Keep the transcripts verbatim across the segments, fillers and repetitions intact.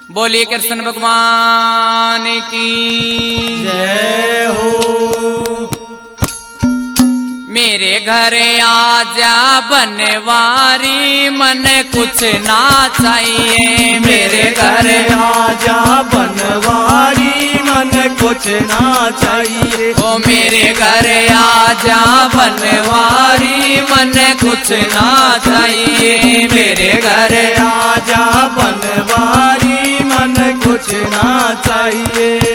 बोलिए कृष्ण भगवान की जय हो। मेरे घर आजा बनवारी मन कुछ ना चाहिए। मेरे घर आजा बनवारी मन कुछ ना चाहिए। ओ मेरे घर आजा बनवारी मन कुछ ना चाहिए। मेरे घर आजा बनवारी मन कुछ ना चाहिए।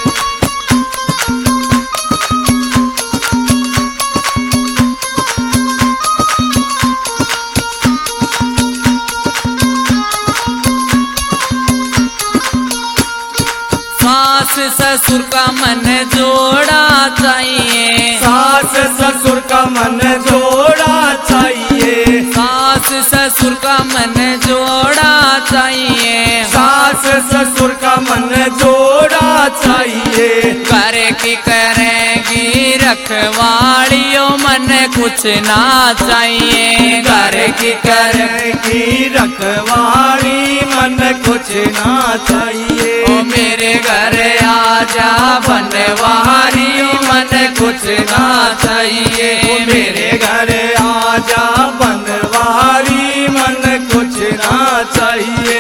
सास ससुर का मन जोड़ा चाहिए। सास ससुर का मन जोड़ा चाहिए। सास ससुर का मन जोड़ा चाहिए। सास ससुर का मन जोड़ा चाहिए। करे की करेगी रखवाड़ियों मन कुछ ना चाहिए। करे की करेगी रखवाड़ी मन कुछ ना चाहिए। ओ मेरे घर आजा बनवारी मन कुछ ना चाहिए। मेरे घर आजा बनवारी मन कुछ ना चाहिए।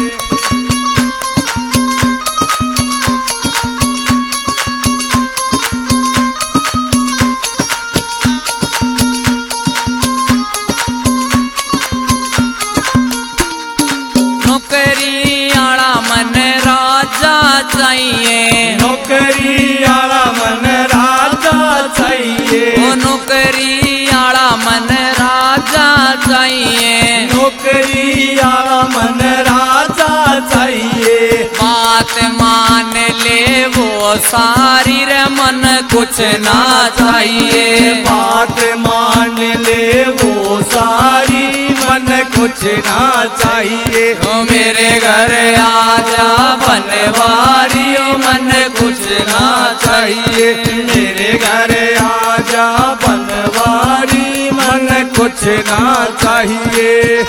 नौकरी आला मन राजा चाहिए। नौकरी आला मन राजा चाहिए। ओ नौकरी आला मन राजा चाहिए। नौकरी आला मन राजा चाहिए। बात मान ले वो सारी रे मन कुछ ना चाहिए। बात मान ले वो सारी मन कुछ ना चाहिए। ओ मेरे घर आजा बनवारी मन कुछ ना चाहिए। मेरे घर आजा बनवारी मन कुछ ना चाहिए।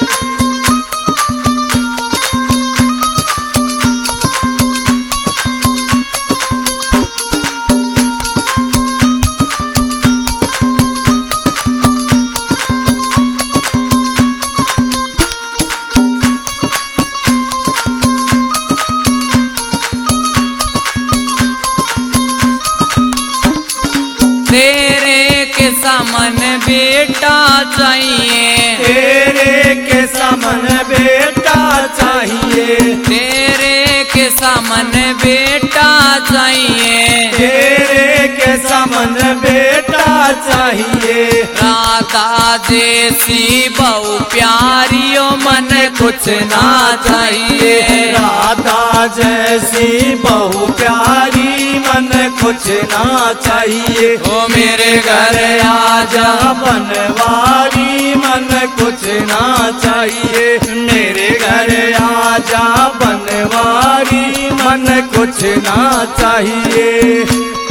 तेरे के सामन बेटा चाहिए। तेरे के सामन बेटा चाहिए। तेरे के सामन बेटा चाहिए। तेरे के सामन बेटा चाहिए। राधा जैसी बहु प्यारियों मन कुछ ना चाहिए। राधा जैसी बहु प्यारी मन कुछ ना चाहिए। ओ मेरे घर आजा बनवारी मन कुछ ना चाहिए। मेरे घर आजा बनवारी मन कुछ ना चाहिए।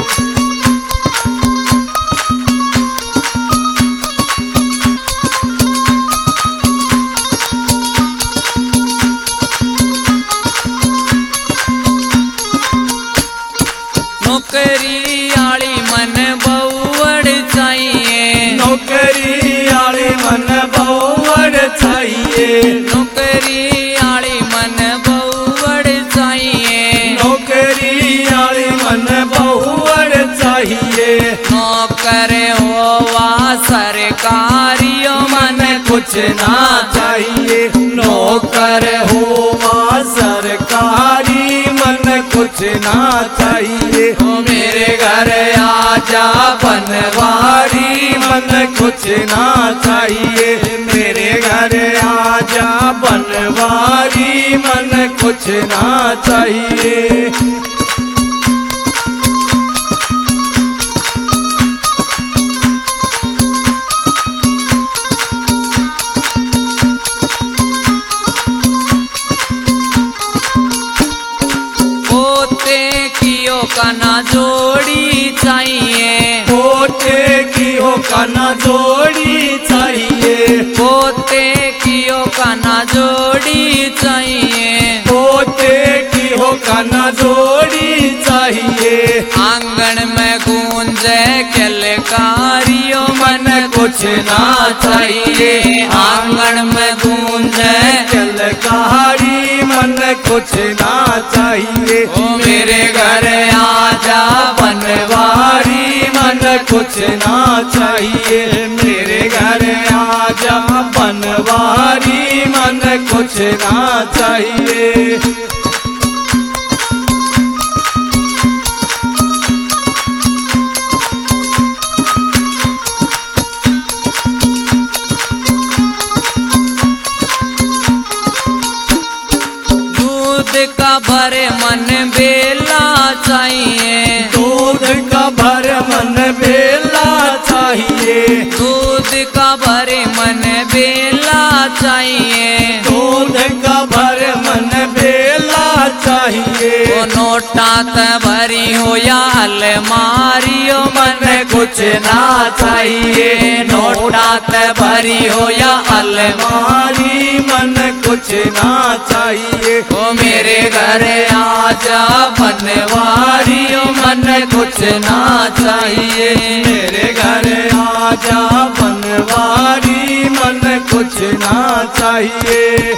नौकरी आली मन बहुवड़ चाहिए। नौकरी आली मन बहुवड़ चाहिए। नौकरी आली मन बहुवड़ चाहिए। नौकरी आली मन बहुवड़ चाहिए। नौकर होवा सरकारियों मन कुछ ना चाहिए। नौकर होवा सरकारी मन कुछ ना चाहिए। ओ मेरे घर आजा बनवारी मन कुछ ना चाहिए। मेरे घर आजा बनवारी मन कुछ ना चाहिए। का ना जोड़ी चाहिए। पोते की हो का ना जोड़ी चाहिए। पोते की हो का ना जोड़ी चाहिए। पोते ललकारियो मन कुछ ना चाहिए। आंगन में गूंजे ललकारी मन कुछ ना चाहिए। ओ मेरे घर आजा बनवारी मन कुछ ना चाहिए। मेरे घर आजा बनवारी मन कुछ ना चाहिए। दूध का भरे मन बेला चाहिए। दूध का भर मन बेला चाहिए। दूध का भरे मन बेला चाहिए। दूध का भर मन बेला चाहिए। ओ नोटा त भरी हो या अलमारियो मन कुछ ना चाहिए। नोटा त भरी हो या अलमारी मन कुछ ना चाहिए। ओ मेरे घर आजा बनवारियो मन कुछ ना चाहिए। मेरे घर आजा बनवारी मन कुछ ना चाहिए।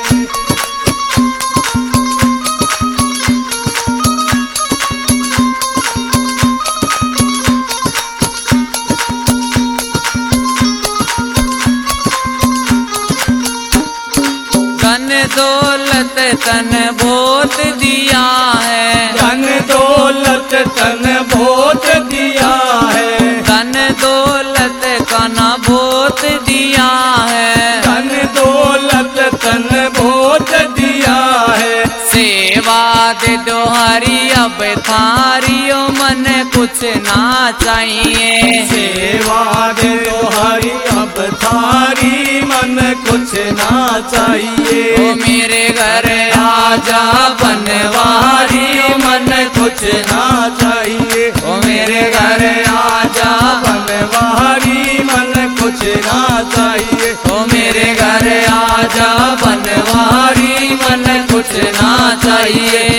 धन दौलत तन बहुत दिया है। धन दौलत तन बहुत दिया है। धन दौलत का ना बहुत दिया है। धन दौलत तन बहुत दिया है। सेवा दे दो हरी अब थारियो मन कुछ ना चाहिए। सेवा दे दो हरी अब थारी मन कुछ ना चाहिए। ओ मेरे घर आजा बनवारी मन कुछ ना चाहिए। ओ मेरे घर आजा बनवारी मन कुछ ना चाहिए। ओ मेरे घर आजा बनवारी मन कुछ ना चाहिए।